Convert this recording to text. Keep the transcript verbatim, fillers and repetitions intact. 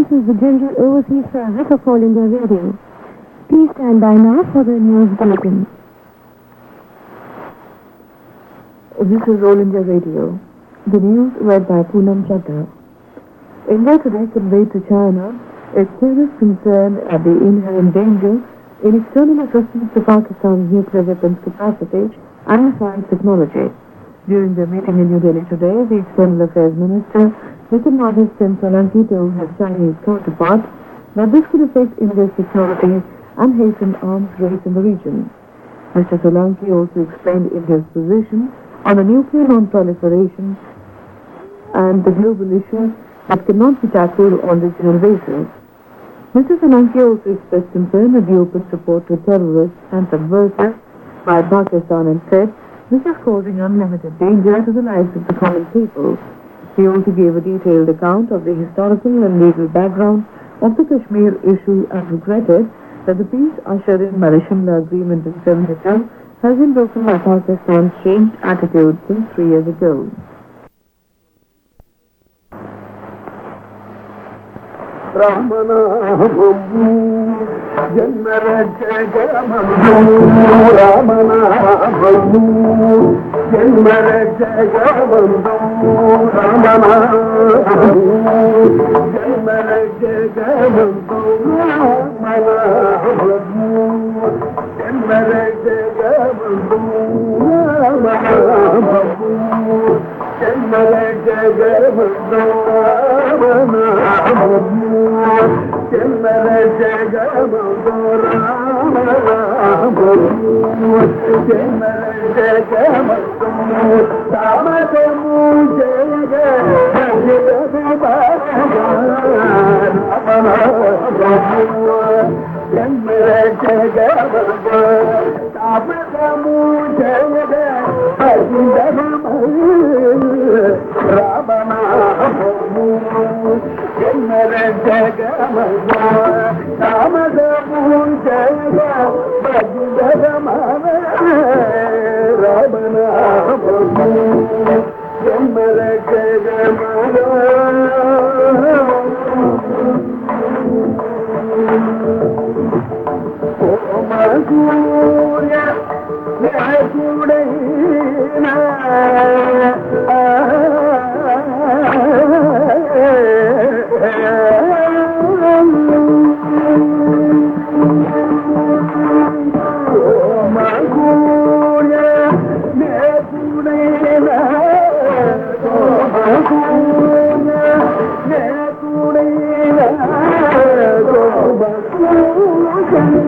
This is the General Overseas Service of All India Radio. Please stand by now for the news bulletin. This is All India Radio. The news read by Poonam Chadha. India today conveyed to China its serious concern at the inherent danger in external assistance to Pakistan's nuclear weapons capacity and missile technology. During their meeting in New Delhi today, the External Affairs Minister, Mister Madhav Sin Solanki, told his Chinese counterpart that this could affect India's security and hasten arms race in the region. Mister Solanki also explained India's position on the nuclear non-proliferation and the global issue that cannot be tackled on regional basis. Mister Solanki also expressed concern at the open support to terrorists and subversives by Pakistan and said this is causing unlimited danger to the lives of the common people. He also gave a detailed account of the historical and legal background of the Kashmir issue and regretted that the peace ushered in by the Shimla Agreement in seventy-two has been broken by Pakistan's changed attitude since three years ago. Ramana Janmara Jagamandu Ramana Janmara Jagamandu Ramana Janmara Jagamandu Ramana Janmara Jagamandu Ramana Janmara Jagamandu Ramana Janmara Jagamandu Ramana Janmara Jagamandu Ramadamu Jaga Janmara Jagamandu Ramadamu Jaga Ramana Janmara Jagamandu Ramadamu Jaga Ramana Janmara Jagamandu Omagurya Yakudena Thank you.